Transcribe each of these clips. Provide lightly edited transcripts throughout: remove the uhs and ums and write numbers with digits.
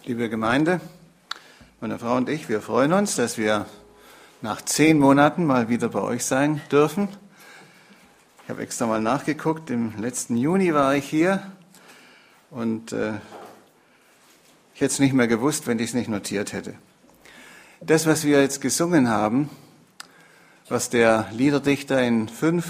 Liebe Gemeinde, meine Frau und ich, wir freuen uns, dass wir nach 10 Monaten mal wieder bei euch sein dürfen. Ich habe extra mal nachgeguckt, im letzten Juni war ich hier und ich hätte es nicht mehr gewusst, wenn ich es nicht notiert hätte. Das, was wir jetzt gesungen haben, was der Liederdichter in 5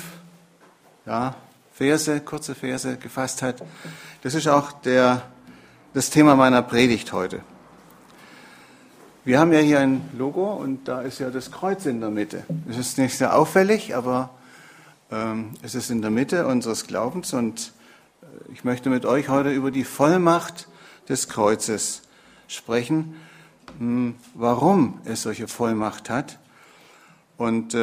kurze Verse gefasst hat, das ist auch das Thema meiner Predigt heute. Wir haben ja hier ein Logo und da ist ja das Kreuz in der Mitte. Es ist nicht sehr auffällig, aber es ist in der Mitte unseres Glaubens und ich möchte mit euch heute über die Vollmacht des Kreuzes sprechen, warum es solche Vollmacht hat und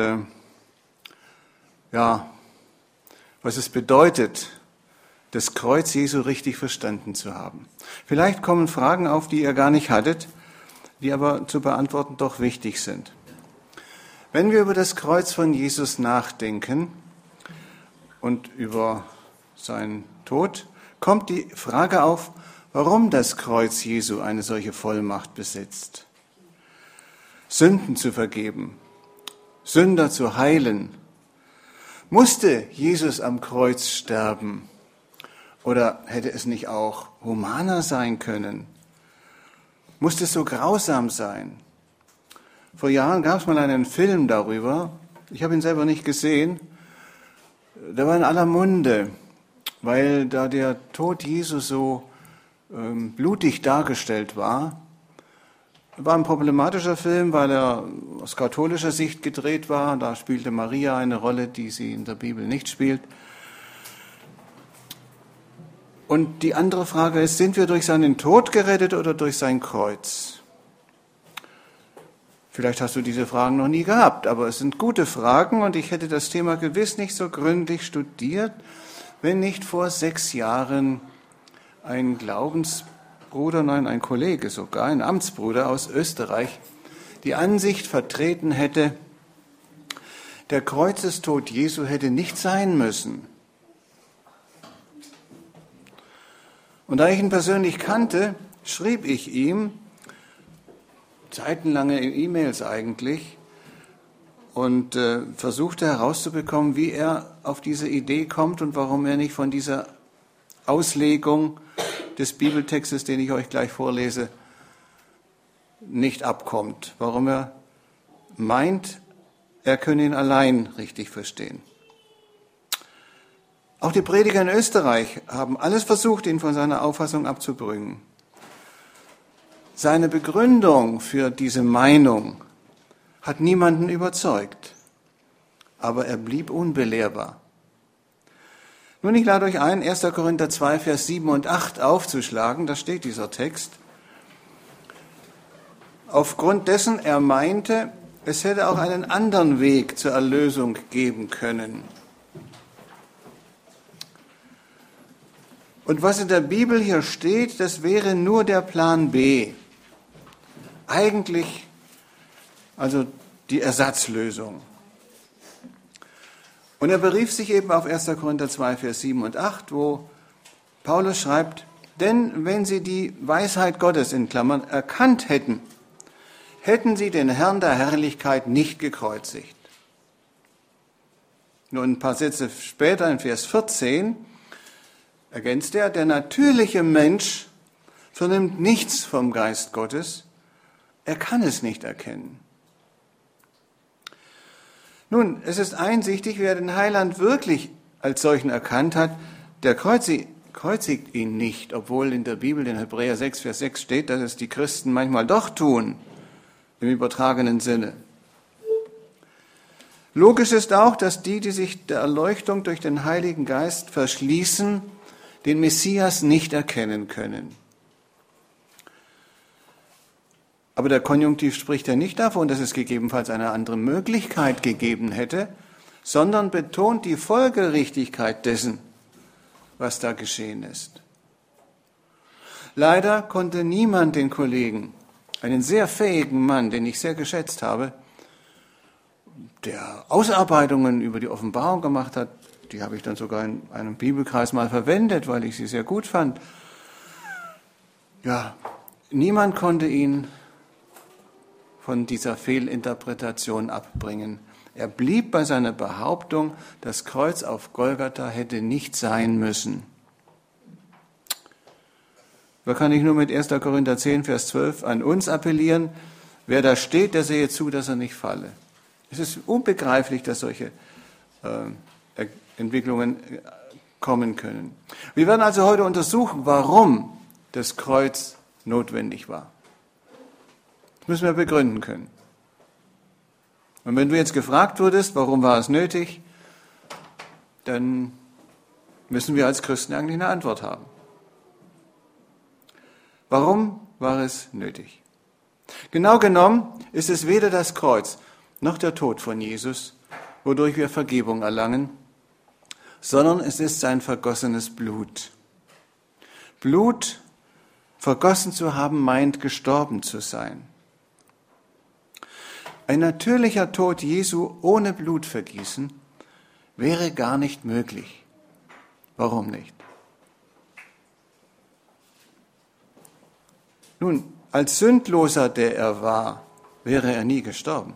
was es bedeutet, das Kreuz Jesu richtig verstanden zu haben. Vielleicht kommen Fragen auf, die ihr gar nicht hattet, die aber zu beantworten doch wichtig sind. Wenn wir über das Kreuz von Jesus nachdenken und über seinen Tod, kommt die Frage auf, warum das Kreuz Jesu eine solche Vollmacht besitzt. Sünden zu vergeben, Sünder zu heilen. Musste Jesus am Kreuz sterben? Oder hätte es nicht auch humaner sein können? Musste es so grausam sein? Vor Jahren gab es mal einen Film darüber. Ich habe ihn selber nicht gesehen. Der war in aller Munde, weil da der Tod Jesu so blutig dargestellt war. War ein problematischer Film, weil er aus katholischer Sicht gedreht war. Da spielte Maria eine Rolle, die sie in der Bibel nicht spielt. Und die andere Frage ist, sind wir durch seinen Tod gerettet oder durch sein Kreuz? Vielleicht hast du diese Fragen noch nie gehabt, aber es sind gute Fragen und ich hätte das Thema gewiss nicht so gründlich studiert, wenn nicht vor 6 Jahren ein ein Kollege sogar, ein Amtsbruder aus Österreich, die Ansicht vertreten hätte, der Kreuzestod Jesu hätte nicht sein müssen. Und da ich ihn persönlich kannte, schrieb ich ihm, seitenlange E-Mails eigentlich, und versuchte herauszubekommen, wie er auf diese Idee kommt und warum er nicht von dieser Auslegung des Bibeltextes, den ich euch gleich vorlese, nicht abkommt. Warum er meint, er könne ihn allein richtig verstehen. Auch die Prediger in Österreich haben alles versucht, ihn von seiner Auffassung abzubringen. Seine Begründung für diese Meinung hat niemanden überzeugt, aber er blieb unbelehrbar. Nun, ich lade euch ein, 1. Korinther 2, Vers 7 und 8 aufzuschlagen, da steht dieser Text. Aufgrund dessen er meinte, es hätte auch einen anderen Weg zur Erlösung geben können. Und was in der Bibel hier steht, das wäre nur der Plan B. Eigentlich also die Ersatzlösung. Und er berief sich eben auf 1. Korinther 2, Vers 7 und 8, wo Paulus schreibt, denn wenn sie die Weisheit Gottes in Klammern erkannt hätten, hätten sie den Herrn der Herrlichkeit nicht gekreuzigt. Nur ein paar Sätze später, in Vers 14, ergänzt er, der natürliche Mensch vernimmt nichts vom Geist Gottes, er kann es nicht erkennen. Nun, es ist einsichtig, wer den Heiland wirklich als solchen erkannt hat, der kreuzigt ihn nicht, obwohl in der Bibel in Hebräer 6, Vers 6 steht, dass es die Christen manchmal doch tun, im übertragenen Sinne. Logisch ist auch, dass die sich der Erleuchtung durch den Heiligen Geist verschließen, den Messias nicht erkennen können. Aber der Konjunktiv spricht ja nicht davon, dass es gegebenenfalls eine andere Möglichkeit gegeben hätte, sondern betont die Folgerichtigkeit dessen, was da geschehen ist. Leider konnte niemand den Kollegen, einen sehr fähigen Mann, den ich sehr geschätzt habe, der Ausarbeitungen über die Offenbarung gemacht hat, die habe ich dann sogar in einem Bibelkreis mal verwendet, weil ich sie sehr gut fand. Ja, niemand konnte ihn von dieser Fehlinterpretation abbringen. Er blieb bei seiner Behauptung, das Kreuz auf Golgatha hätte nicht sein müssen. Da kann ich nur mit 1. Korinther 10, Vers 12 an uns appellieren. Wer da steht, der sehe zu, dass er nicht falle. Es ist unbegreiflich, dass solche Entwicklungen kommen können. Wir werden also heute untersuchen, warum das Kreuz notwendig war. Das müssen wir begründen können. Und wenn du jetzt gefragt wurdest, warum war es nötig, dann müssen wir als Christen eigentlich eine Antwort haben. Warum war es nötig? Genau genommen ist es weder das Kreuz noch der Tod von Jesus, wodurch wir Vergebung erlangen, sondern es ist sein vergossenes Blut. Blut vergossen zu haben, meint gestorben zu sein. Ein natürlicher Tod Jesu ohne Blutvergießen wäre gar nicht möglich. Warum nicht? Nun, als Sündloser, der er war, wäre er nie gestorben.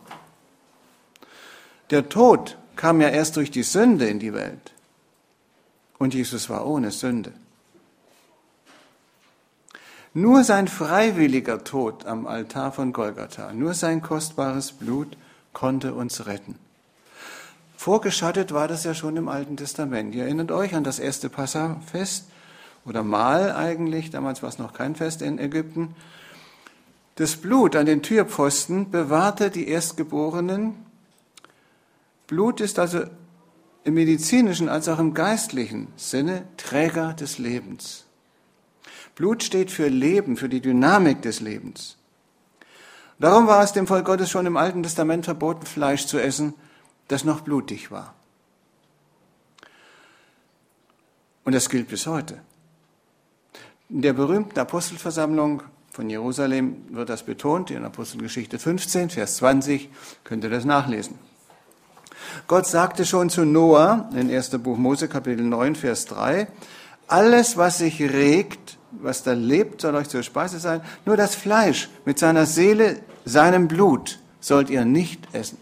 Der Tod kam ja erst durch die Sünde in die Welt. Und Jesus war ohne Sünde. Nur sein freiwilliger Tod am Altar von Golgatha, nur sein kostbares Blut konnte uns retten. Vorgeschattet war das ja schon im Alten Testament. Ihr erinnert euch an das erste Passafest oder Mahl eigentlich, damals war es noch kein Fest in Ägypten. Das Blut an den Türpfosten bewahrte die Erstgeborenen. Blut ist also im medizinischen als auch im geistlichen Sinne Träger des Lebens. Blut steht für Leben, für die Dynamik des Lebens. Darum war es dem Volk Gottes schon im Alten Testament verboten, Fleisch zu essen, das noch blutig war. Und das gilt bis heute. In der berühmten Apostelversammlung von Jerusalem wird das betont, in Apostelgeschichte 15, Vers 20, könnt ihr das nachlesen. Gott sagte schon zu Noah, in 1. Buch Mose, Kapitel 9, Vers 3, alles, was sich regt, was da lebt, soll euch zur Speise sein, nur das Fleisch mit seiner Seele, seinem Blut sollt ihr nicht essen.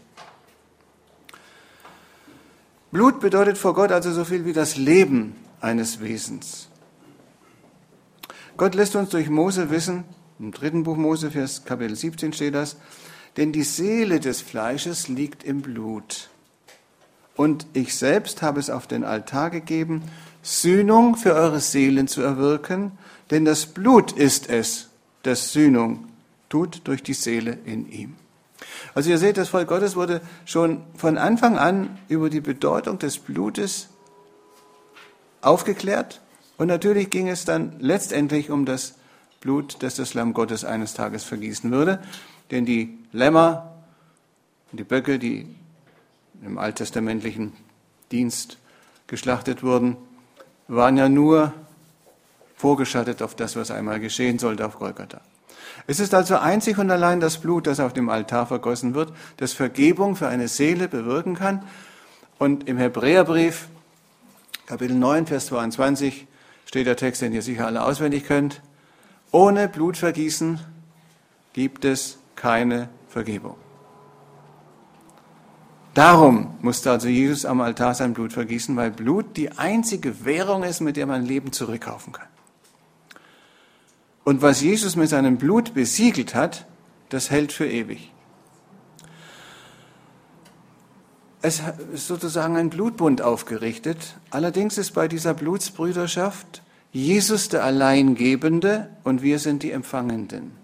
Blut bedeutet vor Gott also so viel wie das Leben eines Wesens. Gott lässt uns durch Mose wissen, im 3. Buch Mose, Vers Kapitel 17 steht das, denn die Seele des Fleisches liegt im Blut. Und ich selbst habe es auf den Altar gegeben, Sühnung für eure Seelen zu erwirken, denn das Blut ist es, das Sühnung tut durch die Seele in ihm. Also ihr seht, das Volk Gottes wurde schon von Anfang an über die Bedeutung des Blutes aufgeklärt. Und natürlich ging es dann letztendlich um das Blut, das das Lamm Gottes eines Tages vergießen würde. Denn die Lämmer, die Böcke, die im alttestamentlichen Dienst geschlachtet wurden, waren ja nur vorgeschattet auf das, was einmal geschehen sollte auf Golgatha. Es ist also einzig und allein das Blut, das auf dem Altar vergossen wird, das Vergebung für eine Seele bewirken kann. Und im Hebräerbrief, Kapitel 9, Vers 22, steht der Text, den ihr sicher alle auswendig könnt. Ohne Blutvergießen gibt es keine Vergebung. Darum musste also Jesus am Altar sein Blut vergießen, weil Blut die einzige Währung ist, mit der man Leben zurückkaufen kann. Und was Jesus mit seinem Blut besiegelt hat, das hält für ewig. Es ist sozusagen ein Blutbund aufgerichtet. Allerdings ist bei dieser Blutsbrüderschaft Jesus der Alleingebende und wir sind die Empfangenden.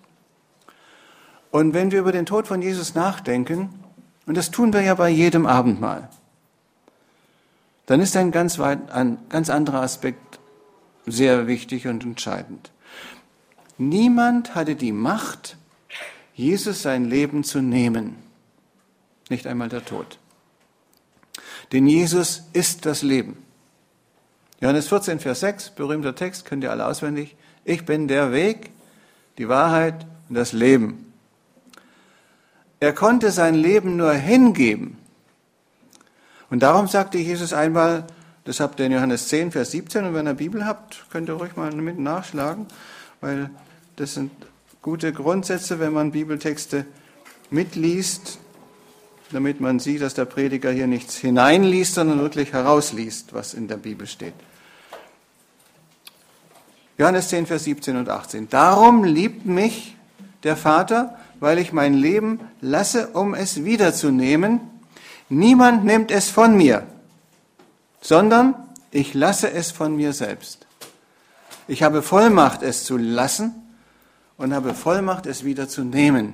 Und wenn wir über den Tod von Jesus nachdenken, und das tun wir ja bei jedem Abendmahl, dann ist ein ganz anderer Aspekt sehr wichtig und entscheidend. Niemand hatte die Macht, Jesus sein Leben zu nehmen. Nicht einmal der Tod. Denn Jesus ist das Leben. Johannes 14, Vers 6, berühmter Text, könnt ihr alle auswendig. Ich bin der Weg, die Wahrheit und das Leben. Er konnte sein Leben nur hingeben. Und darum sagte Jesus einmal, das habt ihr in Johannes 10, Vers 17, und wenn ihr Bibel habt, könnt ihr ruhig mal mit nachschlagen, weil Das sind gute Grundsätze, wenn man Bibeltexte mitliest, damit man sieht, dass der Prediger hier nichts hineinliest, sondern wirklich herausliest, was in der Bibel steht. Johannes 10, Vers 17 und 18. Darum liebt mich der Vater, weil ich mein Leben lasse, um es wiederzunehmen. Niemand nimmt es von mir, sondern ich lasse es von mir selbst. Ich habe Vollmacht, es zu lassen und habe Vollmacht, es wieder zu nehmen.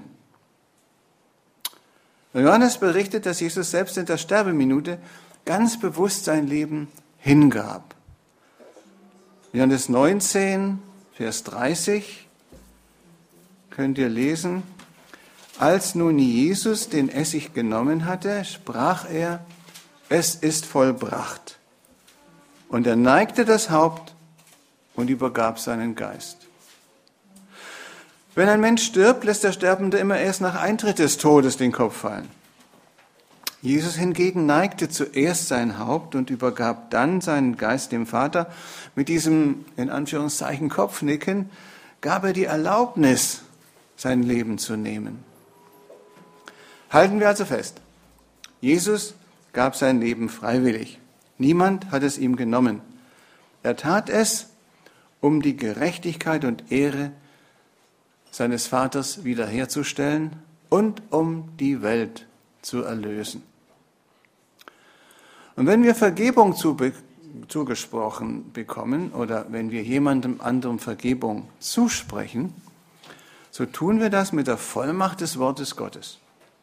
Johannes berichtet, dass Jesus selbst in der Sterbeminute ganz bewusst sein Leben hingab. Johannes 19, Vers 30 könnt ihr lesen. Als nun Jesus den Essig genommen hatte, sprach er, es ist vollbracht. Und er neigte das Haupt und übergab seinen Geist. Wenn ein Mensch stirbt, lässt der Sterbende immer erst nach Eintritt des Todes den Kopf fallen. Jesus hingegen neigte zuerst sein Haupt und übergab dann seinen Geist dem Vater. Mit diesem, in Anführungszeichen, Kopfnicken gab er die Erlaubnis, sein Leben zu nehmen. Halten wir also fest, Jesus gab sein Leben freiwillig. Niemand hat es ihm genommen. Er tat es, um die Gerechtigkeit und Ehre seines Vaters wiederherzustellen und um die Welt zu erlösen. Und wenn wir Vergebung zugesprochen bekommen oder wenn wir jemandem anderem Vergebung zusprechen, so tun wir das mit der Vollmacht des Wortes Gottes.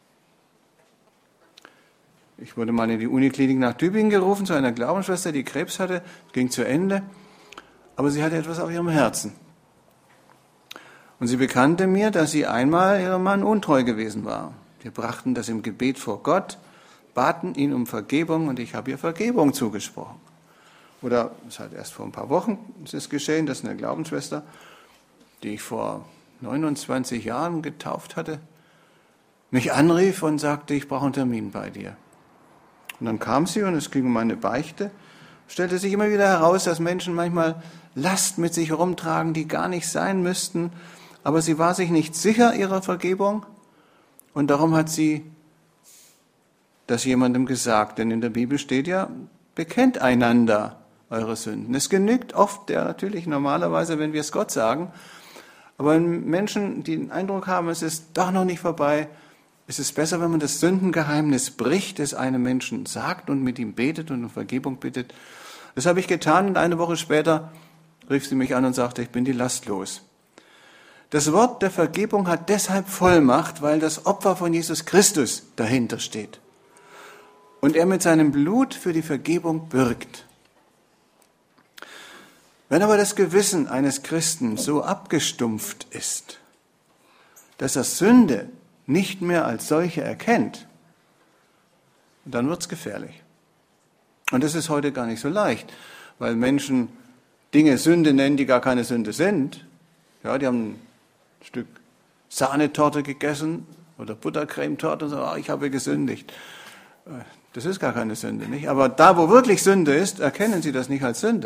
Ich wurde mal in die Uniklinik nach Tübingen gerufen zu einer Glaubensschwester, die Krebs hatte, ging zu Ende, aber sie hatte etwas auf ihrem Herzen. Und sie bekannte mir, dass sie einmal ihrem Mann untreu gewesen war. Wir brachten das im Gebet vor Gott, baten ihn um Vergebung und ich habe ihr Vergebung zugesprochen. Oder es hat erst vor ein paar Wochen ist geschehen, dass eine Glaubensschwester, die ich vor 29 Jahren getauft hatte, mich anrief und sagte, ich brauche einen Termin bei dir. Und dann kam sie und es ging um eine Beichte. Stellte sich immer wieder heraus, dass Menschen manchmal Last mit sich herumtragen, die gar nicht sein müssten. Aber sie war sich nicht sicher ihrer Vergebung und darum hat sie das jemandem gesagt. Denn in der Bibel steht ja, bekennt einander eure Sünden. Es genügt oft, ja natürlich normalerweise, wenn wir es Gott sagen, aber wenn Menschen die den Eindruck haben, es ist doch noch nicht vorbei, ist es besser, wenn man das Sündengeheimnis bricht, es einem Menschen sagt und mit ihm betet und um Vergebung bittet. Das habe ich getan und eine Woche später rief sie mich an und sagte, ich bin die Last los. Das Wort der Vergebung hat deshalb Vollmacht, weil das Opfer von Jesus Christus dahinter steht. Und er mit seinem Blut für die Vergebung bürgt. Wenn aber das Gewissen eines Christen so abgestumpft ist, dass er Sünde nicht mehr als solche erkennt, dann wird's gefährlich. Und das ist heute gar nicht so leicht, weil Menschen Dinge Sünde nennen, die gar keine Sünde sind. Ja, die haben ein Stück Sahnetorte gegessen oder Buttercremetorte und sagen, ich habe gesündigt. Das ist gar keine Sünde, nicht? Aber da, wo wirklich Sünde ist, erkennen sie das nicht als Sünde.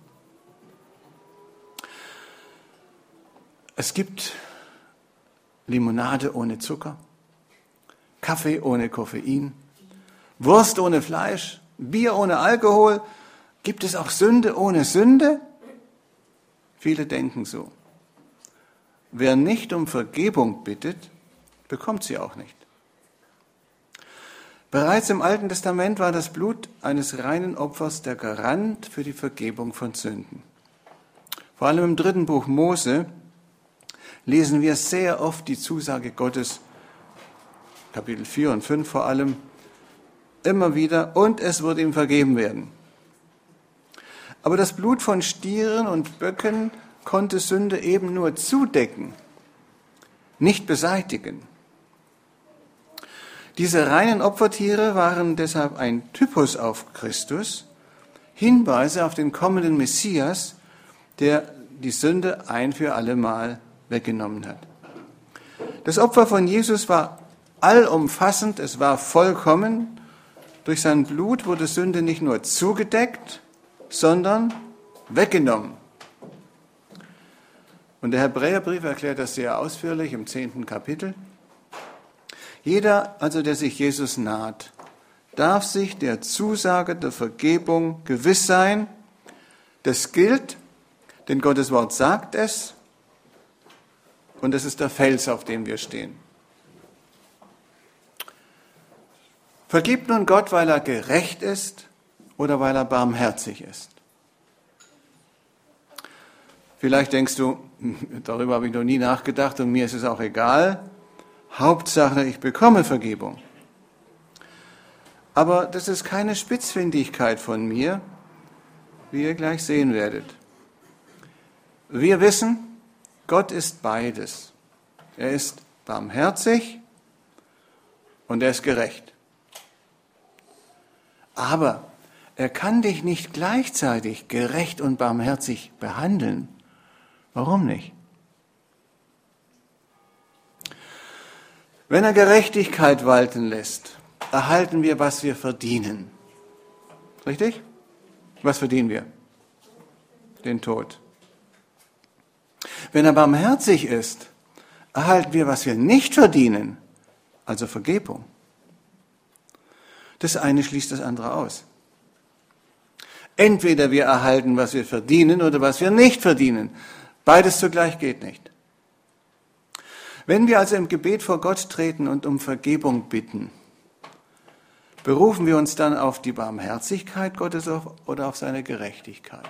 Es gibt Limonade ohne Zucker, Kaffee ohne Koffein, Wurst ohne Fleisch, Bier ohne Alkohol. Gibt es auch Sünde ohne Sünde? Viele denken so. Wer nicht um Vergebung bittet, bekommt sie auch nicht. Bereits im Alten Testament war das Blut eines reinen Opfers der Garant für die Vergebung von Sünden. Vor allem im 3. Buch Mose lesen wir sehr oft die Zusage Gottes, Kapitel 4 und 5 vor allem, immer wieder, und es wird ihm vergeben werden. Aber das Blut von Stieren und Böcken konnte Sünde eben nur zudecken, nicht beseitigen. Diese reinen Opfertiere waren deshalb ein Typus auf Christus, Hinweise auf den kommenden Messias, der die Sünde ein für alle Mal weggenommen hat. Das Opfer von Jesus war allumfassend, es war vollkommen. Durch sein Blut wurde Sünde nicht nur zugedeckt, sondern weggenommen. Und der Hebräerbrief erklärt das sehr ausführlich im 10. Kapitel. Jeder, also der sich Jesus naht, darf sich der Zusage der Vergebung gewiss sein. Das gilt, denn Gottes Wort sagt es und es ist der Fels, auf dem wir stehen. Vergibt nun Gott, weil er gerecht ist oder weil er barmherzig ist? Vielleicht denkst du, darüber habe ich noch nie nachgedacht und mir ist es auch egal. Hauptsache, ich bekomme Vergebung. Aber das ist keine Spitzfindigkeit von mir, wie ihr gleich sehen werdet. Wir wissen, Gott ist beides. Er ist barmherzig und er ist gerecht. Aber er kann dich nicht gleichzeitig gerecht und barmherzig behandeln. Warum nicht? Wenn er Gerechtigkeit walten lässt, erhalten wir, was wir verdienen. Richtig? Was verdienen wir? Den Tod. Wenn er barmherzig ist, erhalten wir, was wir nicht verdienen, also Vergebung. Das eine schließt das andere aus. Entweder wir erhalten, was wir verdienen, oder was wir nicht verdienen. Beides zugleich geht nicht. Wenn wir also im Gebet vor Gott treten und um Vergebung bitten, berufen wir uns dann auf die Barmherzigkeit Gottes oder auf seine Gerechtigkeit?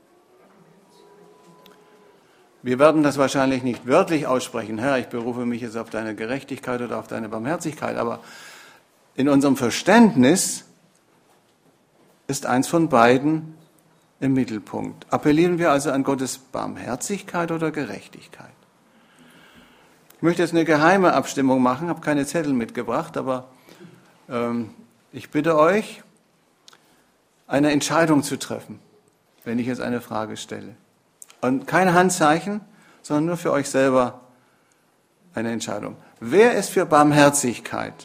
Wir werden das wahrscheinlich nicht wörtlich aussprechen, Herr, ich berufe mich jetzt auf deine Gerechtigkeit oder auf deine Barmherzigkeit, aber in unserem Verständnis ist eins von beiden im Mittelpunkt. Appellieren wir also an Gottes Barmherzigkeit oder Gerechtigkeit? Ich möchte jetzt eine geheime Abstimmung machen, habe keine Zettel mitgebracht, aber ich bitte euch, eine Entscheidung zu treffen, wenn ich jetzt eine Frage stelle. Und keine Handzeichen, sondern nur für euch selber eine Entscheidung. Wer ist für Barmherzigkeit?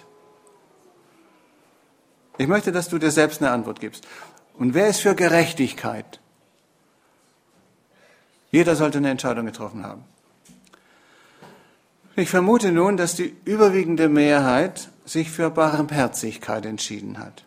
Ich möchte, dass du dir selbst eine Antwort gibst. Und wer ist für Gerechtigkeit? Jeder sollte eine Entscheidung getroffen haben. Ich vermute nun, dass die überwiegende Mehrheit sich für Barmherzigkeit entschieden hat.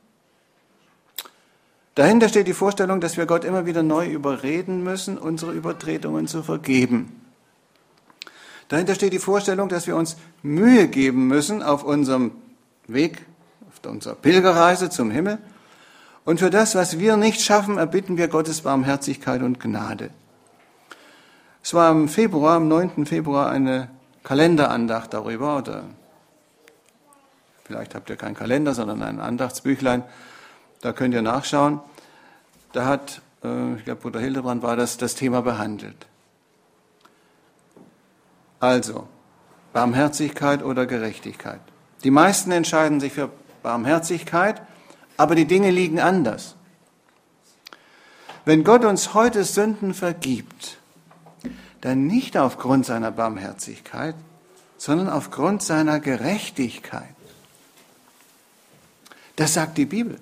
Dahinter steht die Vorstellung, dass wir Gott immer wieder neu überreden müssen, unsere Übertretungen zu vergeben. Dahinter steht die Vorstellung, dass wir uns Mühe geben müssen auf unserem Weg, auf unserer Pilgerreise zum Himmel. Und für das, was wir nicht schaffen, erbitten wir Gottes Barmherzigkeit und Gnade. Es war am 9. Februar, eine Kalenderandacht darüber, oder vielleicht habt ihr keinen Kalender, sondern ein Andachtsbüchlein, da könnt ihr nachschauen. Da hat, ich glaube, Bruder Hildebrand war das Thema behandelt. Also, Barmherzigkeit oder Gerechtigkeit. Die meisten entscheiden sich für Barmherzigkeit, aber die Dinge liegen anders. Wenn Gott uns heute Sünden vergibt, dann nicht aufgrund seiner Barmherzigkeit, sondern aufgrund seiner Gerechtigkeit. Das sagt die Bibel.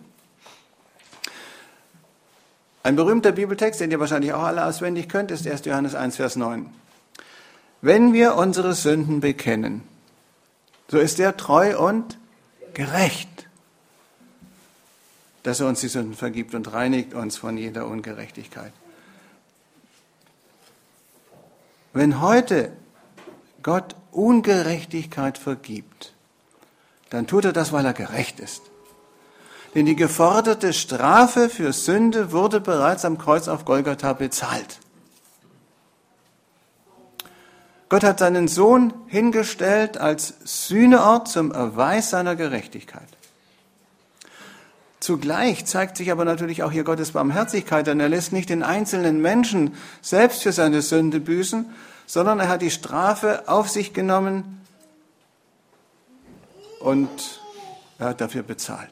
Ein berühmter Bibeltext, den ihr wahrscheinlich auch alle auswendig könnt, ist 1. Johannes 1, Vers 9. Wenn wir unsere Sünden bekennen, so ist er treu und gerecht, dass er uns die Sünden vergibt und reinigt uns von jeder Ungerechtigkeit. Wenn heute Gott Ungerechtigkeit vergibt, dann tut er das, weil er gerecht ist. Denn die geforderte Strafe für Sünde wurde bereits am Kreuz auf Golgatha bezahlt. Gott hat seinen Sohn hingestellt als Sühneort zum Erweis seiner Gerechtigkeit. Zugleich zeigt sich aber natürlich auch hier Gottes Barmherzigkeit, denn er lässt nicht den einzelnen Menschen selbst für seine Sünde büßen, sondern er hat die Strafe auf sich genommen und er hat dafür bezahlt.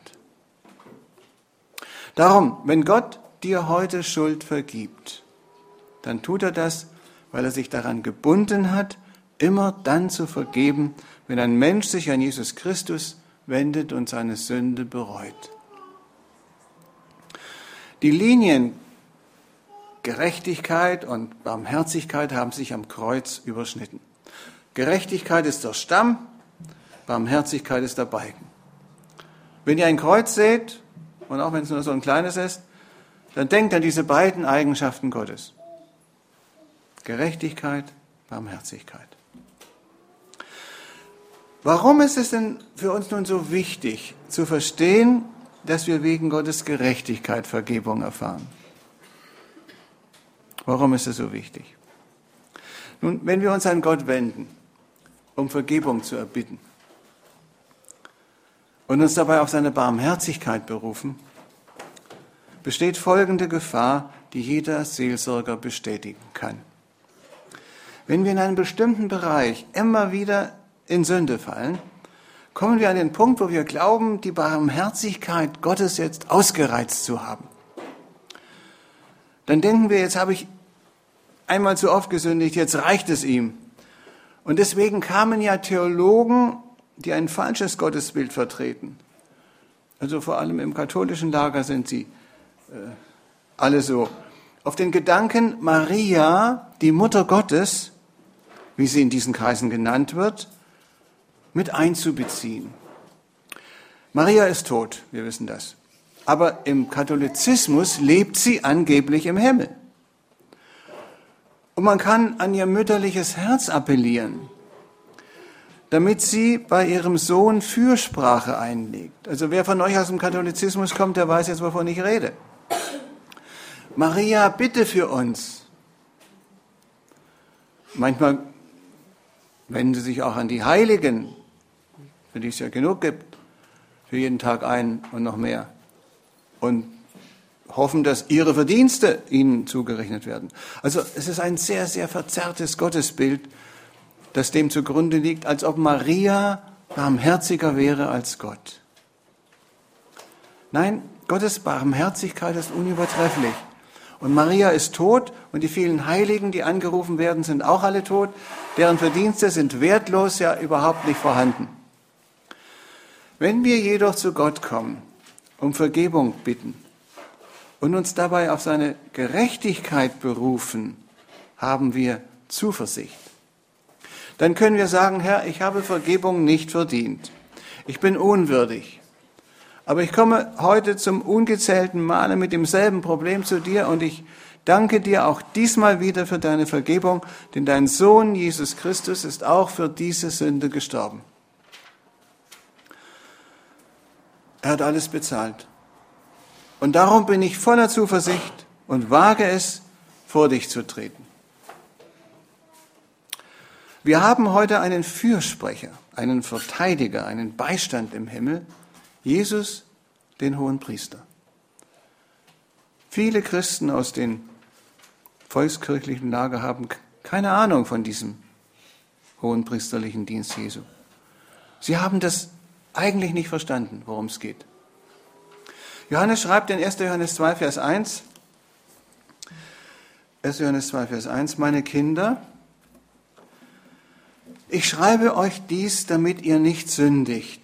Darum, wenn Gott dir heute Schuld vergibt, dann tut er das, weil er sich daran gebunden hat, immer dann zu vergeben, wenn ein Mensch sich an Jesus Christus wendet und seine Sünde bereut. Die Linien Gerechtigkeit und Barmherzigkeit haben sich am Kreuz überschnitten. Gerechtigkeit ist der Stamm, Barmherzigkeit ist der Balken. Wenn ihr ein Kreuz seht, und auch wenn es nur so ein kleines ist, dann denkt an diese beiden Eigenschaften Gottes. Gerechtigkeit, Barmherzigkeit. Warum ist es denn für uns nun so wichtig, zu verstehen, dass wir wegen Gottes Gerechtigkeit Vergebung erfahren? Warum ist es so wichtig? Nun, wenn wir uns an Gott wenden, um Vergebung zu erbitten und uns dabei auf seine Barmherzigkeit berufen, besteht folgende Gefahr, die jeder Seelsorger bestätigen kann. Wenn wir in einem bestimmten Bereich immer wieder in Sünde fallen, kommen wir an den Punkt, wo wir glauben, die Barmherzigkeit Gottes jetzt ausgereizt zu haben. Dann denken wir, jetzt habe ich einmal zu oft gesündigt, jetzt reicht es ihm. Und deswegen kamen ja Theologen, die ein falsches Gottesbild vertreten. Also vor allem im katholischen Lager sind sie alle so. Auf den Gedanken, Maria, die Mutter Gottes, wie sie in diesen Kreisen genannt wird, mit einzubeziehen. Maria ist tot, wir wissen das. Aber im Katholizismus lebt sie angeblich im Himmel. Und man kann an ihr mütterliches Herz appellieren, damit sie bei ihrem Sohn Fürsprache einlegt. Also wer von euch aus dem Katholizismus kommt, der weiß jetzt, wovon ich rede. Maria, bitte für uns. Manchmal wenden sie sich auch an die Heiligen, für die es ja genug gibt, für jeden Tag einen und noch mehr. Und hoffen, dass ihre Verdienste ihnen zugerechnet werden. Also es ist ein sehr, sehr verzerrtes Gottesbild, das dem zugrunde liegt, als ob Maria barmherziger wäre als Gott. Nein, Gottes Barmherzigkeit ist unübertrefflich. Und Maria ist tot und die vielen Heiligen, die angerufen werden, sind auch alle tot. Deren Verdienste sind wertlos, ja überhaupt nicht vorhanden. Wenn wir jedoch zu Gott kommen, um Vergebung bitten und uns dabei auf seine Gerechtigkeit berufen, haben wir Zuversicht. Dann können wir sagen, Herr, ich habe Vergebung nicht verdient. Ich bin unwürdig. Aber ich komme heute zum ungezählten Male mit demselben Problem zu dir und ich danke dir auch diesmal wieder für deine Vergebung, denn dein Sohn Jesus Christus ist auch für diese Sünde gestorben. Er hat alles bezahlt. Und darum bin ich voller Zuversicht und wage es, vor dich zu treten. Wir haben heute einen Fürsprecher, einen Verteidiger, einen Beistand im Himmel, Jesus, den Hohenpriester. Viele Christen aus den volkskirchlichen Lager haben keine Ahnung von diesem hohenpriesterlichen Dienst Jesu. Sie haben das eigentlich nicht verstanden, worum es geht. Johannes schreibt in 1. Johannes 2, Vers 1, 1. Johannes 2, Vers 1, meine Kinder, ich schreibe euch dies, damit ihr nicht sündigt.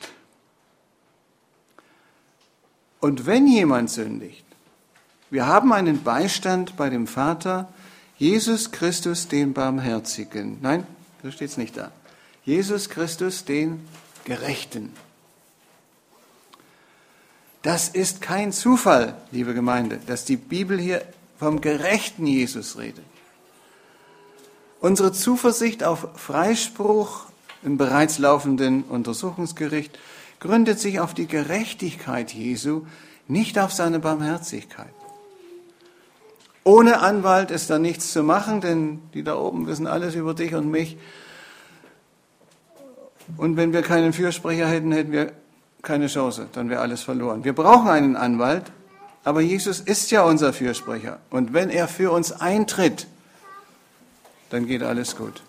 Und wenn jemand sündigt, wir haben einen Beistand bei dem Vater, Jesus Christus, den Barmherzigen. Nein, so steht es nicht da. Jesus Christus, den Gerechten. Das ist kein Zufall, liebe Gemeinde, dass die Bibel hier vom gerechten Jesus redet. Unsere Zuversicht auf Freispruch im bereits laufenden Untersuchungsgericht gründet sich auf die Gerechtigkeit Jesu, nicht auf seine Barmherzigkeit. Ohne Anwalt ist da nichts zu machen, denn die da oben wissen alles über dich und mich. Und wenn wir keinen Fürsprecher hätten, hätten wir keine Chance, dann wäre alles verloren. Wir brauchen einen Anwalt, aber Jesus ist ja unser Fürsprecher. Und wenn er für uns eintritt, dann geht alles gut.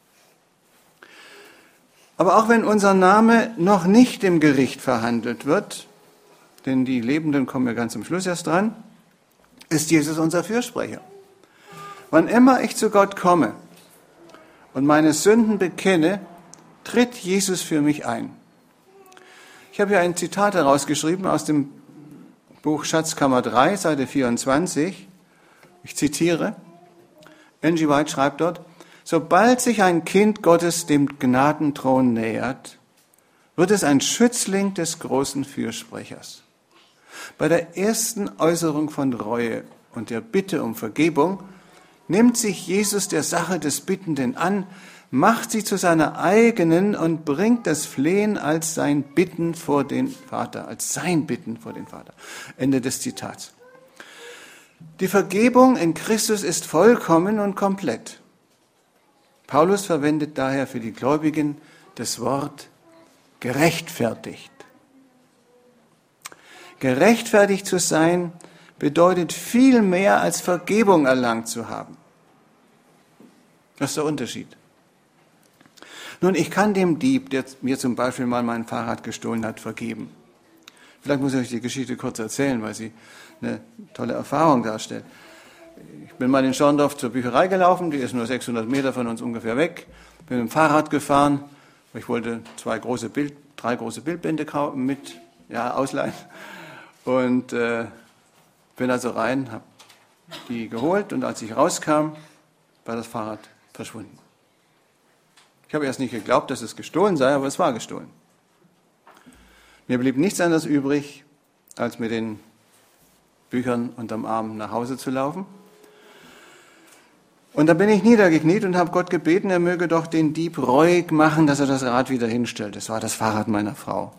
Aber auch wenn unser Name noch nicht im Gericht verhandelt wird, denn die Lebenden kommen ja ganz zum Schluss erst dran, ist Jesus unser Fürsprecher. Wann immer ich zu Gott komme und meine Sünden bekenne, tritt Jesus für mich ein. Ich habe hier ein Zitat herausgeschrieben aus dem Buch Schatzkammer 3, Seite 24. Ich zitiere, N.G. White schreibt dort, sobald sich ein Kind Gottes dem Gnadenthron nähert, wird es ein Schützling des großen Fürsprechers. Bei der ersten Äußerung von Reue und der Bitte um Vergebung nimmt sich Jesus der Sache des Bittenden an, macht sie zu seiner eigenen und bringt das Flehen als sein Bitten vor den Vater, als sein Bitten vor den Vater. Ende des Zitats. Die Vergebung in Christus ist vollkommen und komplett. Paulus verwendet daher für die Gläubigen das Wort gerechtfertigt. Gerechtfertigt zu sein bedeutet viel mehr als Vergebung erlangt zu haben. Das ist der Unterschied. Nun, ich kann dem Dieb, der mir zum Beispiel mal mein Fahrrad gestohlen hat, vergeben. Vielleicht muss ich euch die Geschichte kurz erzählen, weil sie eine tolle Erfahrung darstellt. Ich bin mal in Schorndorf zur Bücherei gelaufen, die ist nur 600 Meter von uns ungefähr weg. Bin mit dem Fahrrad gefahren, ich wollte drei große Bildbände ausleihen. Und bin also rein, habe die geholt und als ich rauskam, war das Fahrrad verschwunden. Ich habe erst nicht geglaubt, dass es gestohlen sei, aber es war gestohlen. Mir blieb nichts anderes übrig, als mit den Büchern unterm Arm nach Hause zu laufen. Und da bin ich niedergekniet und habe Gott gebeten, er möge doch den Dieb reuig machen, dass er das Rad wieder hinstellt. Das war das Fahrrad meiner Frau.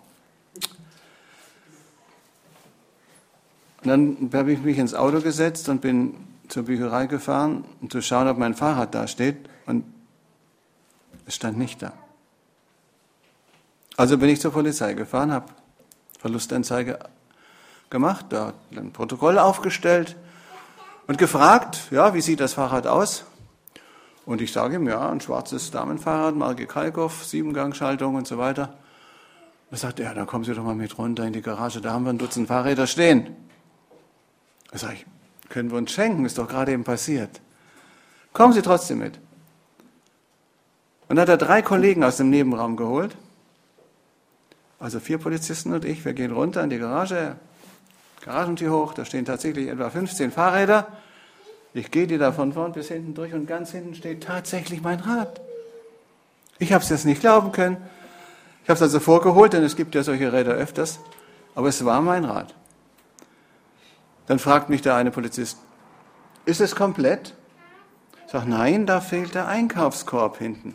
Und dann habe ich mich ins Auto gesetzt und bin zur Bücherei gefahren, um zu schauen, ob mein Fahrrad da steht. Und es stand nicht da. Also bin ich zur Polizei gefahren, habe Verlustanzeige gemacht, da hat ein Protokoll aufgestellt und gefragt, ja, wie sieht das Fahrrad aus? Und ich sage ihm, ja, ein schwarzes Damenfahrrad, Marke Kalkoff, 7-Gang-Schaltung und so weiter. Da sagt er, ja, dann kommen Sie doch mal mit runter in die Garage, da haben wir ein Dutzend Fahrräder stehen. Da sage ich, können wir uns schenken, ist doch gerade eben passiert. Kommen Sie trotzdem mit. Und dann hat er 3 Kollegen aus dem Nebenraum geholt, also 4 Polizisten und ich, wir gehen runter in die Garage, Garagentür hoch, da stehen tatsächlich etwa 15 Fahrräder. Ich gehe die da von vorn bis hinten durch und ganz hinten steht tatsächlich mein Rad. Ich habe es jetzt nicht glauben können. Ich habe es also vorgeholt, denn es gibt ja solche Räder öfters, aber es war mein Rad. Dann fragt mich der eine Polizist, ist es komplett? Ich sage, nein, da fehlt der Einkaufskorb hinten.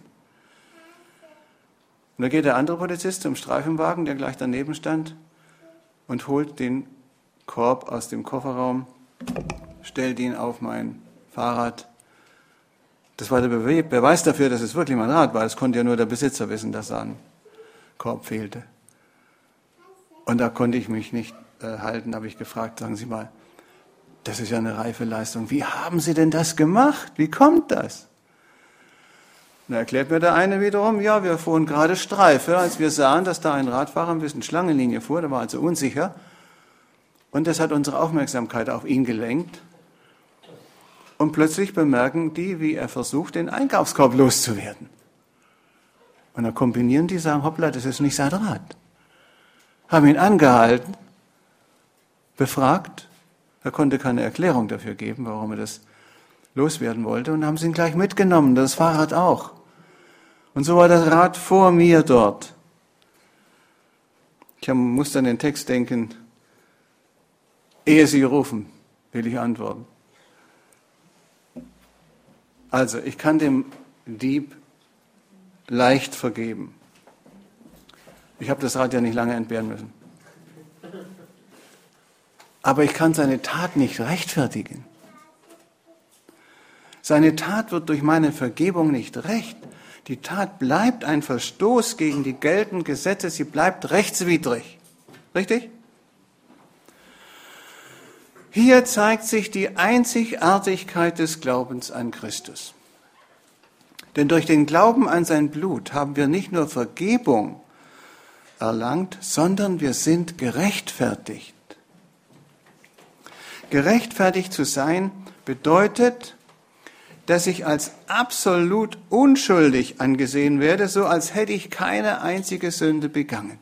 Und da geht der andere Polizist zum Streifenwagen, der gleich daneben stand, und holt den Korb aus dem Kofferraum, stellt ihn auf mein Fahrrad. Das war der Beweis dafür, dass es wirklich mein Rad war. Das konnte ja nur der Besitzer wissen, dass da ein Korb fehlte. Und da konnte ich mich nicht halten, habe ich gefragt, sagen Sie mal, das ist ja eine reife Leistung. Wie haben Sie denn das gemacht? Wie kommt das? Da erklärt mir der eine wiederum, ja, wir fuhren gerade Streife, als wir sahen, dass da ein Radfahrer ein bisschen Schlangenlinie fuhr, der war also unsicher. Und das hat unsere Aufmerksamkeit auf ihn gelenkt. Und plötzlich bemerken die, wie er versucht, den Einkaufskorb loszuwerden. Und dann kombinieren die, sagen, hoppla, das ist nicht sein Rad. Haben ihn angehalten, befragt. Er konnte keine Erklärung dafür geben, warum er das loswerden wollte. Und haben sie ihn gleich mitgenommen, das Fahrrad auch. Und so war das Rad vor mir dort. Ich musste an den Text denken, ehe Sie rufen, will ich antworten. Also, ich kann dem Dieb leicht vergeben. Ich habe das Rad ja nicht lange entbehren müssen. Aber ich kann seine Tat nicht rechtfertigen. Seine Tat wird durch meine Vergebung nicht recht. Die Tat bleibt ein Verstoß gegen die geltenden Gesetze, sie bleibt rechtswidrig. Richtig? Hier zeigt sich die Einzigartigkeit des Glaubens an Christus. Denn durch den Glauben an sein Blut haben wir nicht nur Vergebung erlangt, sondern wir sind gerechtfertigt. Gerechtfertigt zu sein bedeutet, dass ich als absolut unschuldig angesehen werde, so als hätte ich keine einzige Sünde begangen.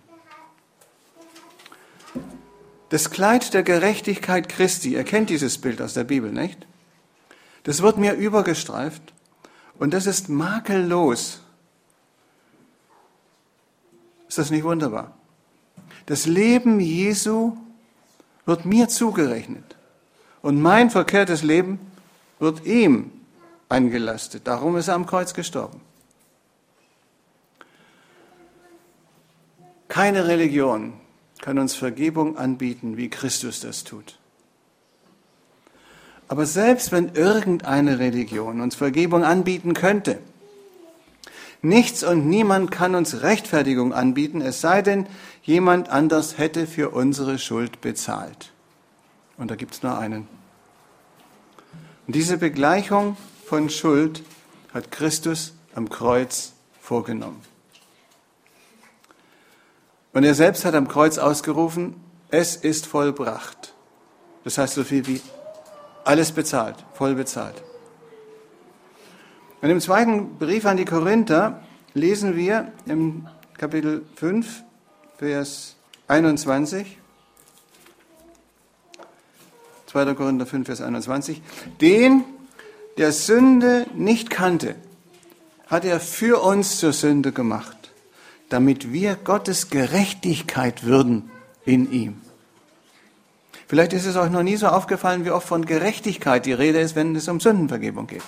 Das Kleid der Gerechtigkeit Christi, ihr kennt dieses Bild aus der Bibel, nicht? Das wird mir übergestreift und das ist makellos. Ist das nicht wunderbar? Das Leben Jesu wird mir zugerechnet und mein verkehrtes Leben wird ihm angelastet. Darum ist er am Kreuz gestorben. Keine Religion kann uns Vergebung anbieten, wie Christus das tut. Aber selbst wenn irgendeine Religion uns Vergebung anbieten könnte, nichts und niemand kann uns Rechtfertigung anbieten, es sei denn, jemand anders hätte für unsere Schuld bezahlt. Und da gibt es nur einen. Und diese Begleichung von Schuld hat Christus am Kreuz vorgenommen. Und er selbst hat am Kreuz ausgerufen, es ist vollbracht. Das heißt so viel wie alles bezahlt, voll bezahlt. Und im zweiten Brief an die Korinther lesen wir im Kapitel 5, Vers 21, 2. Korinther 5, Vers 21, den, der Sünde nicht kannte, hat er für uns zur Sünde gemacht, damit wir Gottes Gerechtigkeit würden in ihm. Vielleicht ist es euch noch nie so aufgefallen, wie oft von Gerechtigkeit die Rede ist, wenn es um Sündenvergebung geht.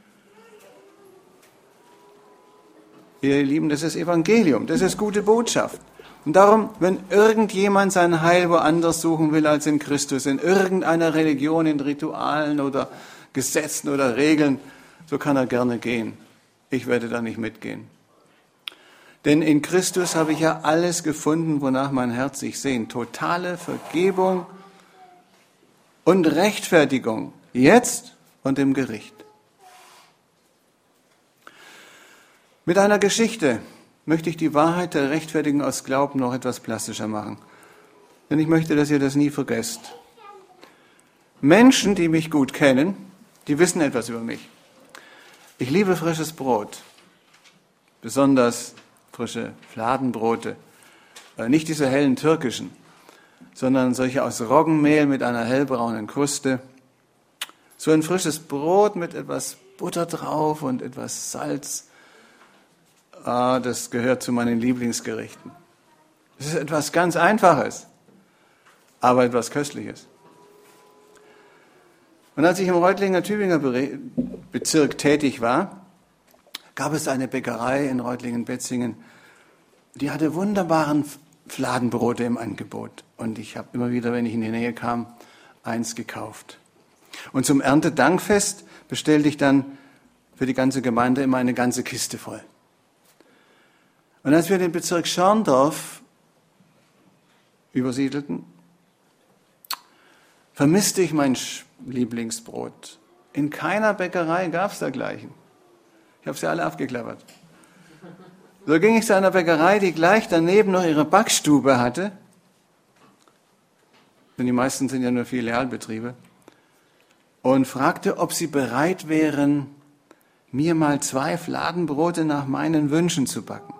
Ihr Lieben, das ist Evangelium, das ist gute Botschaft. Und darum, wenn irgendjemand sein Heil woanders suchen will als in Christus, in irgendeiner Religion, in Ritualen oder Gesetzen oder Regeln, so kann er gerne gehen. Ich werde da nicht mitgehen. Denn in Christus habe ich ja alles gefunden, wonach mein Herz sich sehnt. Totale Vergebung und Rechtfertigung, jetzt und im Gericht. Mit einer Geschichte möchte ich die Wahrheit der Rechtfertigung aus Glauben noch etwas plastischer machen. Denn ich möchte, dass ihr das nie vergesst. Menschen, die mich gut kennen, die wissen etwas über mich. Ich liebe frisches Brot, besonders frische Fladenbrote, nicht diese hellen türkischen, sondern solche aus Roggenmehl mit einer hellbraunen Kruste. So ein frisches Brot mit etwas Butter drauf und etwas Salz. Das gehört zu meinen Lieblingsgerichten. Es ist etwas ganz Einfaches, aber etwas Köstliches. Und als ich im Reutlinger Tübinger Bezirk tätig war, gab es eine Bäckerei in Reutlingen-Betzingen, die hatte wunderbaren Fladenbrote im Angebot. Und ich habe immer wieder, wenn ich in die Nähe kam, eins gekauft. Und zum Erntedankfest bestellte ich dann für die ganze Gemeinde immer eine ganze Kiste voll. Und als wir den Bezirk Schorndorf übersiedelten, vermisste ich mein Lieblingsbrot. In keiner Bäckerei gab es dergleichen. Ich habe sie alle abgeklappert. So ging ich zu einer Bäckerei, die gleich daneben noch ihre Backstube hatte. Denn die meisten sind ja nur Filialbetriebe. Und fragte, ob sie bereit wären, mir mal 2 Fladenbrote nach meinen Wünschen zu backen.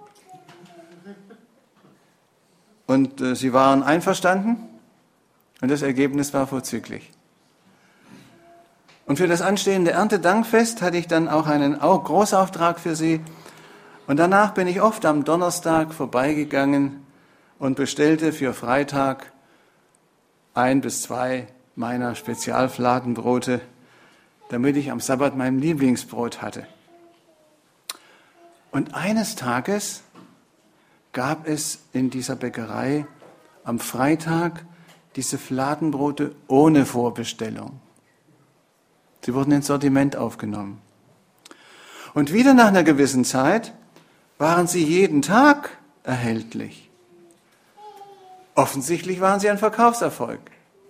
Und sie waren einverstanden und das Ergebnis war vorzüglich. Und für das anstehende Erntedankfest hatte ich dann auch einen Großauftrag für sie. Und danach bin ich oft am Donnerstag vorbeigegangen und bestellte für Freitag 1 bis 2 meiner Spezialfladenbrote, damit ich am Sabbat mein Lieblingsbrot hatte. Und eines Tages gab es in dieser Bäckerei am Freitag diese Fladenbrote ohne Vorbestellung. Sie wurden ins Sortiment aufgenommen. Und wieder nach einer gewissen Zeit waren sie jeden Tag erhältlich. Offensichtlich waren sie ein Verkaufserfolg.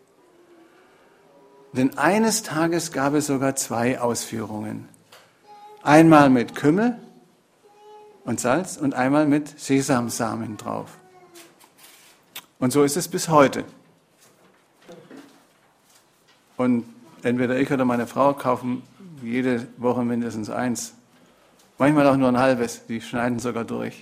Denn eines Tages gab es sogar 2 Ausführungen. Einmal mit Kümmel und Salz und einmal mit Sesamsamen drauf. Und so ist es bis heute. Und entweder ich oder meine Frau kaufen jede Woche mindestens 1. Manchmal auch nur ein halbes. Die schneiden sogar durch.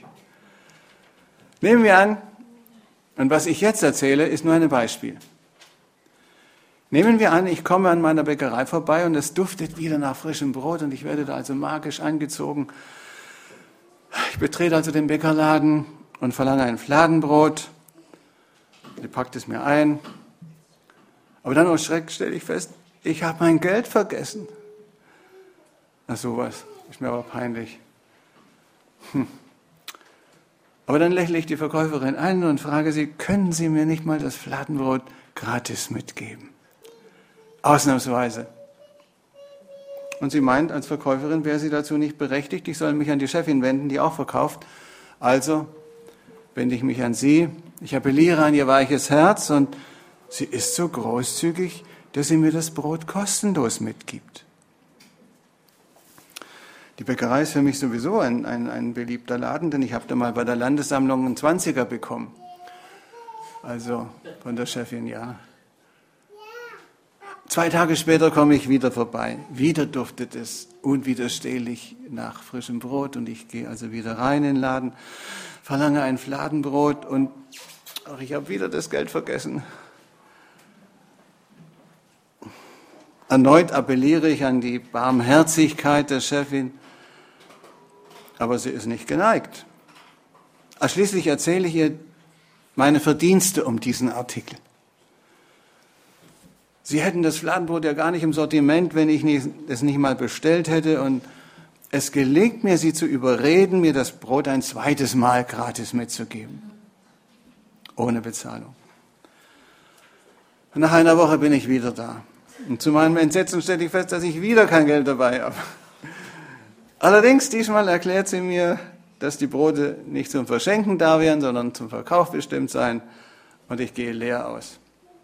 Nehmen wir an, und was ich jetzt erzähle, ist nur ein Beispiel. Nehmen wir an, ich komme an meiner Bäckerei vorbei und es duftet wieder nach frischem Brot und ich werde da also magisch angezogen. Ich betrete also den Bäckerladen und verlange ein Fladenbrot. Die packt es mir ein. Aber dann aus Schreck stelle ich fest, ich habe mein Geld vergessen. Na sowas, ist mir aber peinlich. Aber dann lächle ich die Verkäuferin an und frage sie, können Sie mir nicht mal das Fladenbrot gratis mitgeben? Ausnahmsweise. Und sie meint, als Verkäuferin wäre sie dazu nicht berechtigt, ich soll mich an die Chefin wenden, die auch verkauft. Also wende ich mich an sie, ich appelliere an ihr weiches Herz und sie ist so großzügig, dass sie mir das Brot kostenlos mitgibt. Die Bäckerei ist für mich sowieso ein beliebter Laden, denn ich habe da mal bei der Landessammlung einen 20er bekommen. Also von der Chefin, ja. 2 Tage später komme ich wieder vorbei. Wieder duftet es unwiderstehlich nach frischem Brot und ich gehe also wieder rein in den Laden, verlange ein Fladenbrot und ich habe wieder das Geld vergessen. Erneut appelliere ich an die Barmherzigkeit der Chefin, aber sie ist nicht geneigt. Schließlich erzähle ich ihr meine Verdienste um diesen Artikel. Sie hätten das Fladenbrot ja gar nicht im Sortiment, wenn ich es nicht mal bestellt hätte. Und es gelingt mir, sie zu überreden, mir das Brot ein zweites Mal gratis mitzugeben. Ohne Bezahlung. Und nach einer Woche bin ich wieder da. Und zu meinem Entsetzen stelle ich fest, dass ich wieder kein Geld dabei habe. Allerdings, diesmal erklärt sie mir, dass die Brote nicht zum Verschenken da wären, sondern zum Verkauf bestimmt seien. Und ich gehe leer aus.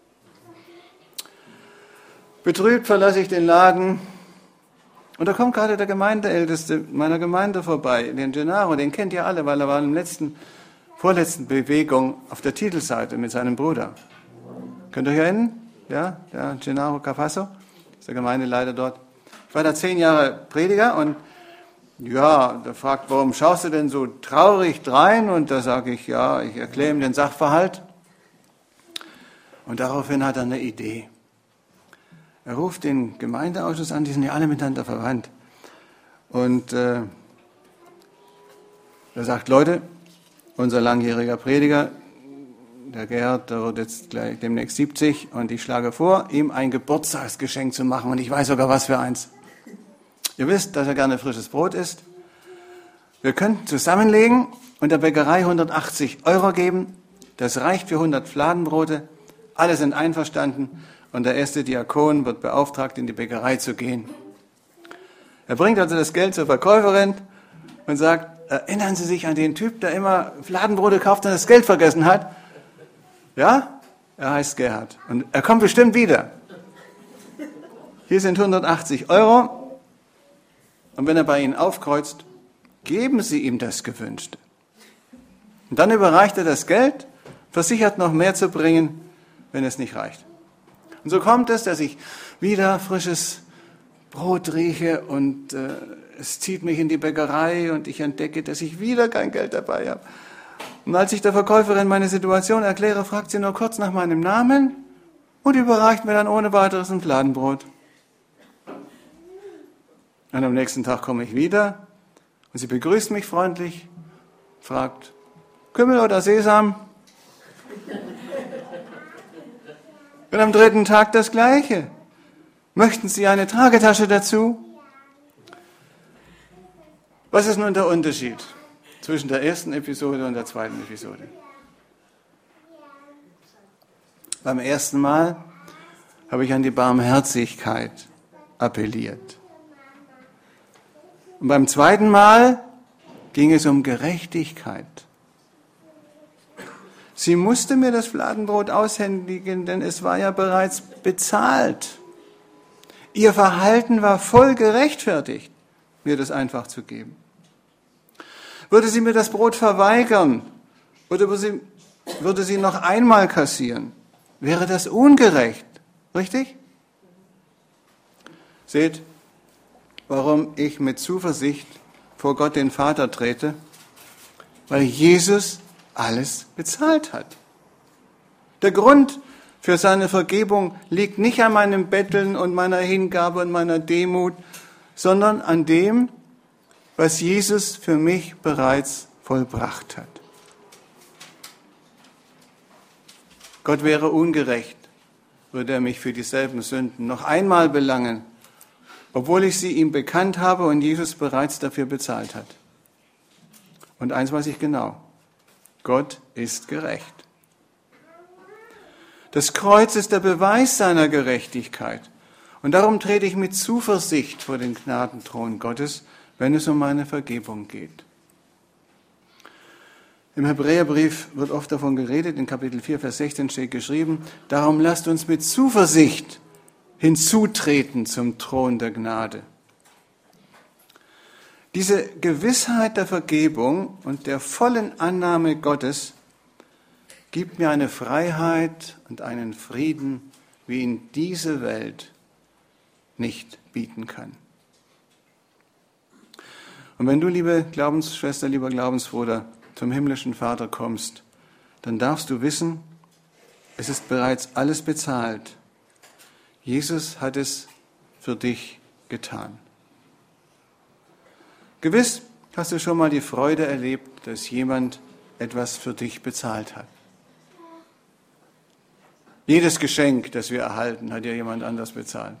Betrübt verlasse ich den Laden und da kommt gerade der Gemeindeälteste meiner Gemeinde vorbei, den Gennaro, den kennt ihr alle, weil er war in der vorletzten Bewegung auf der Titelseite mit seinem Bruder. Könnt ihr euch erinnern? Ja, der Gennaro Capasso, ist der Gemeindeleiter dort. Ich war da 10 Jahre Prediger und ja, der fragt, warum schaust du denn so traurig drein? Und da sage ich, ja, ich erkläre ihm den Sachverhalt. Und daraufhin hat er eine Idee. Er ruft den Gemeindeausschuss an, die sind ja alle miteinander verwandt. Und er sagt, Leute, unser langjähriger Prediger, der Gerhard, der wird jetzt gleich demnächst 70 und ich schlage vor, ihm ein Geburtstagsgeschenk zu machen und ich weiß sogar was für eins. Ihr wisst, dass er gerne frisches Brot isst. Wir könnten zusammenlegen und der Bäckerei 180 € geben. Das reicht für 100 Fladenbrote. Alle sind einverstanden. Und der erste Diakon wird beauftragt, in die Bäckerei zu gehen. Er bringt also das Geld zur Verkäuferin und sagt, erinnern Sie sich an den Typ, der immer Fladenbrote kauft und das Geld vergessen hat? Ja, er heißt Gerhard. Und er kommt bestimmt wieder. Hier sind 180 €. Und wenn er bei Ihnen aufkreuzt, geben Sie ihm das Gewünschte. Und dann überreicht er das Geld, versichert noch mehr zu bringen, wenn es nicht reicht. Und so kommt es, dass ich wieder frisches Brot rieche und es zieht mich in die Bäckerei und ich entdecke, dass ich wieder kein Geld dabei habe. Und als ich der Verkäuferin meine Situation erkläre, fragt sie nur kurz nach meinem Namen und überreicht mir dann ohne weiteres ein Fladenbrot. Und am nächsten Tag komme ich wieder und sie begrüßt mich freundlich, fragt, Kümmel oder Sesam? Und am 3. Tag das Gleiche. Möchten Sie eine Tragetasche dazu? Was ist nun der Unterschied zwischen der ersten Episode und der zweiten Episode? Beim ersten Mal habe ich an die Barmherzigkeit appelliert. Und beim zweiten Mal ging es um Gerechtigkeit. Sie musste mir das Fladenbrot aushändigen, denn es war ja bereits bezahlt. Ihr Verhalten war voll gerechtfertigt, mir das einfach zu geben. Würde sie mir das Brot verweigern oder würde sie noch einmal kassieren, wäre das ungerecht, richtig? Seht, warum ich mit Zuversicht vor Gott den Vater trete, weil Jesus alles bezahlt hat. Der Grund für seine Vergebung liegt nicht an meinem Betteln und meiner Hingabe und meiner Demut, sondern an dem, was Jesus für mich bereits vollbracht hat. Gott wäre ungerecht, würde er mich für dieselben Sünden noch einmal belangen, obwohl ich sie ihm bekannt habe und Jesus bereits dafür bezahlt hat. Und eins weiß ich genau: Gott ist gerecht. Das Kreuz ist der Beweis seiner Gerechtigkeit. Und darum trete ich mit Zuversicht vor den Gnadenthron Gottes, wenn es um meine Vergebung geht. Im Hebräerbrief wird oft davon geredet, in Kapitel 4, Vers 16 steht geschrieben: Darum lasst uns mit Zuversicht hinzutreten zum Thron der Gnade. Diese Gewissheit der Vergebung und der vollen Annahme Gottes gibt mir eine Freiheit und einen Frieden, wie ihn diese Welt nicht bieten kann. Und wenn du, liebe Glaubensschwester, lieber Glaubensbruder, zum himmlischen Vater kommst, dann darfst du wissen, es ist bereits alles bezahlt. Jesus hat es für dich getan. Gewiss hast du schon mal die Freude erlebt, dass jemand etwas für dich bezahlt hat. Jedes Geschenk, das wir erhalten, hat ja jemand anders bezahlt.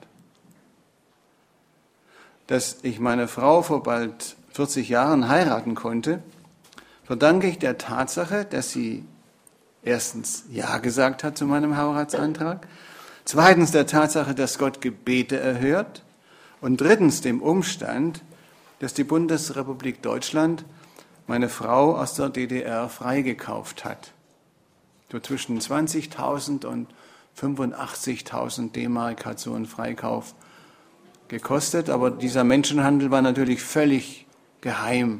Dass ich meine Frau vor bald 40 Jahren heiraten konnte, verdanke ich der Tatsache, dass sie erstens Ja gesagt hat zu meinem Heiratsantrag, zweitens der Tatsache, dass Gott Gebete erhört und drittens dem Umstand, dass die Bundesrepublik Deutschland meine Frau aus der DDR freigekauft hat. So zwischen 20.000 und 85.000 D-Mark hat so ein Freikauf gekostet, aber dieser Menschenhandel war natürlich völlig geheim.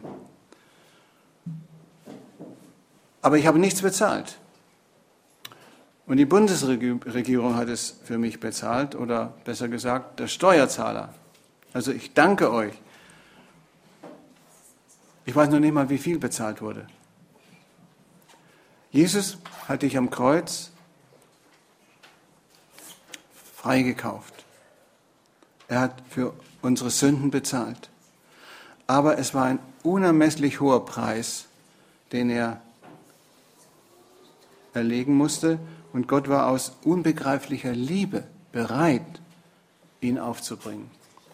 Aber ich habe nichts bezahlt. Und die Bundesregierung hat es für mich bezahlt, oder besser gesagt, der Steuerzahler. Also ich danke euch. Ich weiß noch nicht mal, wie viel bezahlt wurde. Jesus hat dich am Kreuz freigekauft. Er hat für unsere Sünden bezahlt. Aber es war ein unermesslich hoher Preis, den er erlegen musste. Und Gott war aus unbegreiflicher Liebe bereit, ihn aufzubringen.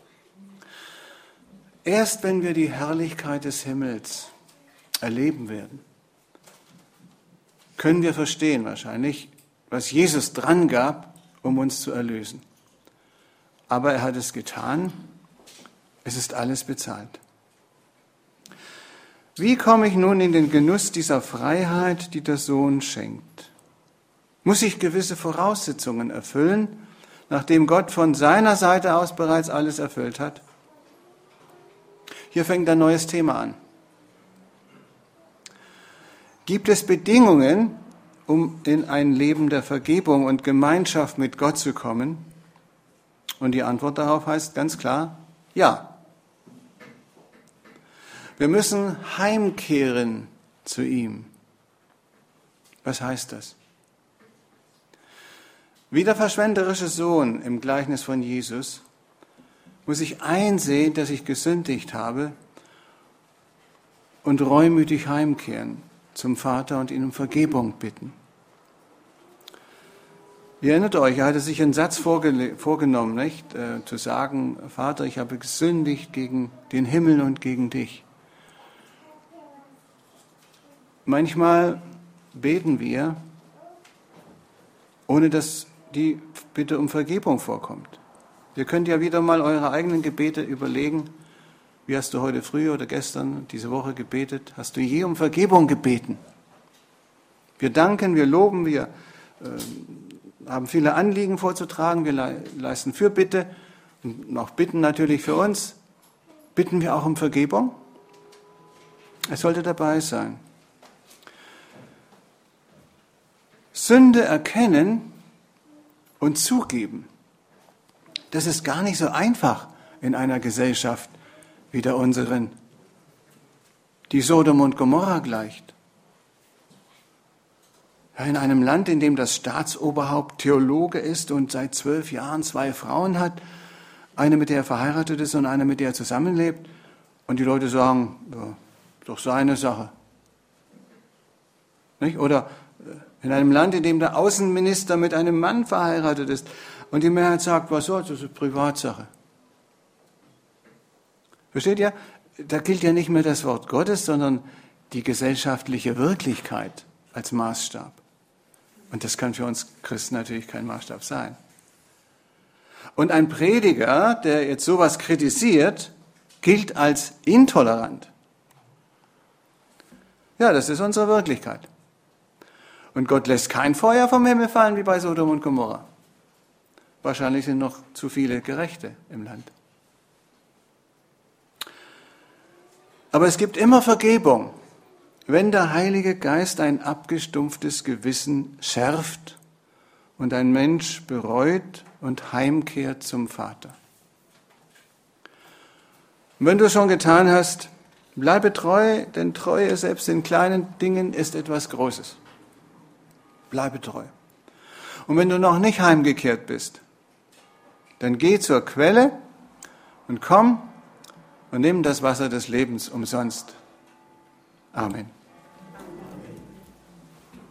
Erst wenn wir die Herrlichkeit des Himmels erleben werden, können wir verstehen wahrscheinlich, was Jesus dran gab, um uns zu erlösen. Aber er hat es getan, es ist alles bezahlt. Wie komme ich nun in den Genuss dieser Freiheit, die der Sohn schenkt? Muss ich gewisse Voraussetzungen erfüllen, nachdem Gott von seiner Seite aus bereits alles erfüllt hat? Hier fängt ein neues Thema an. Gibt es Bedingungen, um in ein Leben der Vergebung und Gemeinschaft mit Gott zu kommen? Und die Antwort darauf heißt ganz klar, ja. Wir müssen heimkehren zu ihm. Was heißt das? Wie der verschwenderische Sohn im Gleichnis von Jesus muss ich einsehen, dass ich gesündigt habe und reumütig heimkehren zum Vater und ihn um Vergebung bitten. Ihr erinnert euch, er hatte sich einen Satz vorgenommen, nicht? Zu sagen, Vater, ich habe gesündigt gegen den Himmel und gegen dich. Manchmal beten wir, ohne dass die Bitte um Vergebung vorkommt. Ihr könnt ja wieder mal eure eigenen Gebete überlegen. Wie hast du heute früh oder gestern, diese Woche gebetet? Hast du je um Vergebung gebeten? Wir danken, wir loben, wir haben viele Anliegen vorzutragen, wir leisten Fürbitte und auch Bitten natürlich für uns. Bitten wir auch um Vergebung? Es sollte dabei sein. Sünde erkennen und zugeben, das ist gar nicht so einfach in einer Gesellschaft wie der unseren, die Sodom und Gomorra gleicht. In einem Land, in dem das Staatsoberhaupt Theologe ist und seit 12 Jahren 2 Frauen hat, eine, mit der er verheiratet ist und eine, mit der er zusammenlebt, und die Leute sagen, ja, doch seine Sache. Nicht? Oder in einem Land, in dem der Außenminister mit einem Mann verheiratet ist und die Mehrheit sagt, was soll's, das ist Privatsache. Versteht ihr? Da gilt ja nicht mehr das Wort Gottes, sondern die gesellschaftliche Wirklichkeit als Maßstab. Und das kann für uns Christen natürlich kein Maßstab sein. Und ein Prediger, der jetzt sowas kritisiert, gilt als intolerant. Ja, das ist unsere Wirklichkeit. Und Gott lässt kein Feuer vom Himmel fallen wie bei Sodom und Gomorra. Wahrscheinlich sind noch zu viele Gerechte im Land. Aber es gibt immer Vergebung, wenn der Heilige Geist ein abgestumpftes Gewissen schärft und ein Mensch bereut und heimkehrt zum Vater. Und wenn du es schon getan hast, bleibe treu, denn Treue selbst in kleinen Dingen ist etwas Großes. Bleibe treu. Und wenn du noch nicht heimgekehrt bist, dann geh zur Quelle und komm und nimm das Wasser des Lebens umsonst. Amen.